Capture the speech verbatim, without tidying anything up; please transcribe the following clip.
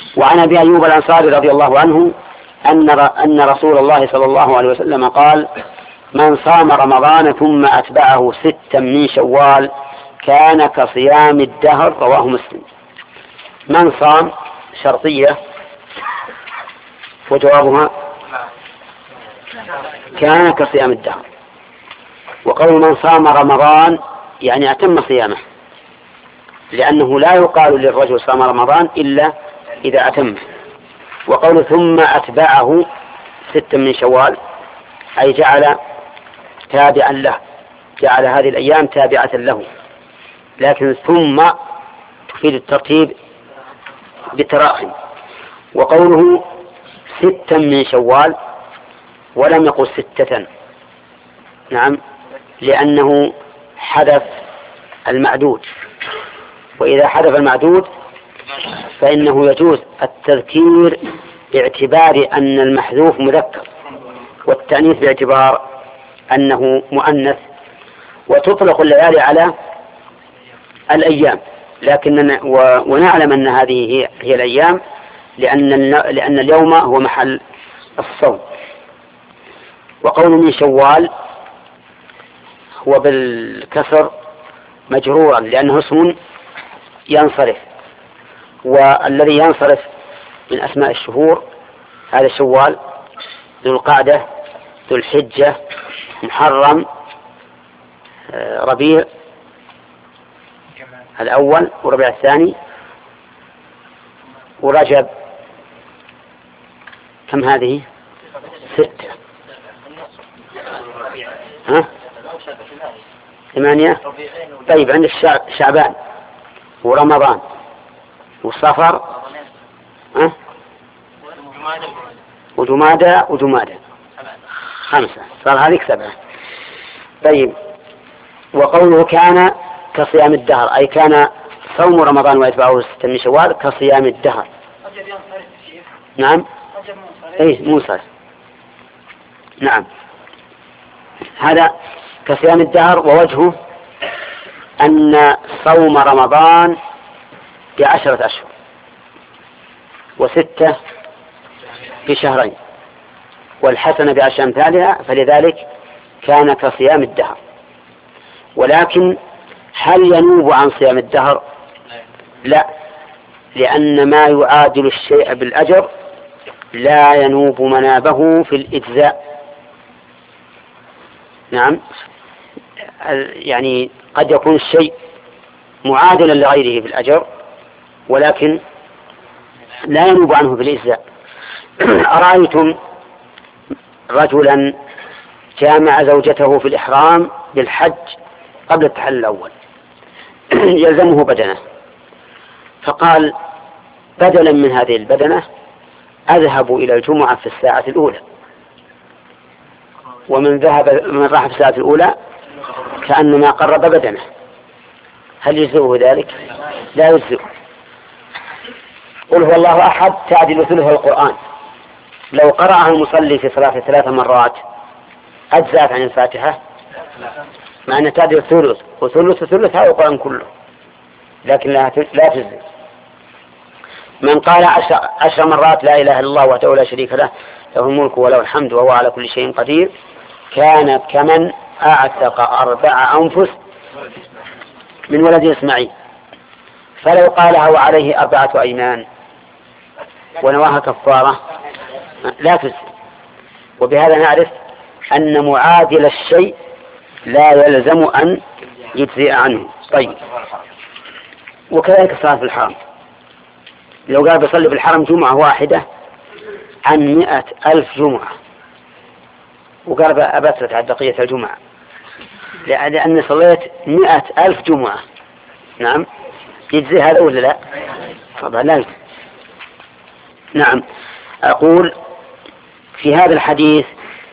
وعن أبي أيوب الأنصاري رضي الله عنه أن أن رسول الله صلى الله عليه وسلم قال: من صام رمضان ثم أتبعه ستا من شوال كان كصيام الدهر. رواه مسلم. من صام شرطية، وجوابها كان كصيام الدهر. وقول من صام رمضان يعني أتم صيامه، لأنه لا يقال للرجل صام رمضان إلا إذا أتم. وقول ثم أتبعه ستا من شوال أي جعل تابعا له، جعل هذه الأيام تابعة له، لكن ثم تفيد الترتيب بالتراخي. وقوله ستا من شوال ولم يقل ستة، نعم، لأنه حذف المعدود، وإذا حذف المعدود فإنه يجوز التذكير باعتبار أن المحذوف مذكر، والتأنيث باعتبار أنه مؤنث. وتطلق الليالي على الأيام، لكن ونعلم أن هذه هي, هي الأيام، لأن لأن اليوم هو محل الصوم. وقول من شوال هو بالكسر مجرورا لأنه اسم ينصرف، والذي ينصرف من أسماء الشهور هذا شوال، ذو القعدة، ذو الحجة، محرم، ربيع الأول وربيع الثاني ورجب. كم هذه؟ ستة. ها؟ ثمانية. طيب عند شعبان ورمضان وصفر، ها؟ وجمادى وجمادى خمسة، صار هذه سبعة. طيب وقوله كان كصيام الدهر أي كان صوم رمضان ويتبعه ستة من شوال كصيام الدهر. نعم، اي منصرف. نعم، هذا كصيام الدهر. ووجهه أن صوم رمضان بعشرة أشهر وستة بشهرين والحسنة بعشر أمثالها، فلذلك كان كصيام الدهر. ولكن هل ينوب عن صيام الدهر؟ لا، لأن ما يعادل الشيء بالأجر لا ينوب منابه في الإجزاء. نعم، يعني قد يكون الشيء معادلا لغيره في الأجر ولكن لا ينوب عنه في الإجزاء. أرأيتم رجلا جامع زوجته في الإحرام بالحج قبل التحلل الأول يلزمه بدنه، فقال بدلا من هذه البدنة أذهب إلى الجمعة في الساعة الأولى، ومن ذهب من راح في الساعة الأولى كأنما قرب بدنه. هل يجزئه ذلك؟ لا يجزئه. قل هو الله أحد تعدل ثلث القرآن، لو قرأها المصلي في صلاة ثلاث مرات أجزأت عن الفاتحة، مع أن تعدل ثلث وثلث ثلث هذا القرآن كله، لكن لا تجزئ. من قال عشر, عشر مرات لا إله إلا الله وحده لا شريك له له الملك وله الحمد وهو على كل شيء قدير كان كمن أعتق أربع أنفس من ولد إسماعيل. فلو قالها وعليه أربعة أيمان ونواها كفارة لا تجزئ. وبهذا نعرف أن معادل الشيء لا يلزم أن يجزئ عنه. طيب، وكذلك الصلاة في الحرم، لو قال بيصلي في الحرم جمعة واحدة عن مئة ألف جمعة وقال أبترت على بقية الجمعة لأني صليت مئة ألف جمعة، نعم، يجزي هذا ولا لا؟ طبعا لا. نعم، أقول في هذا الحديث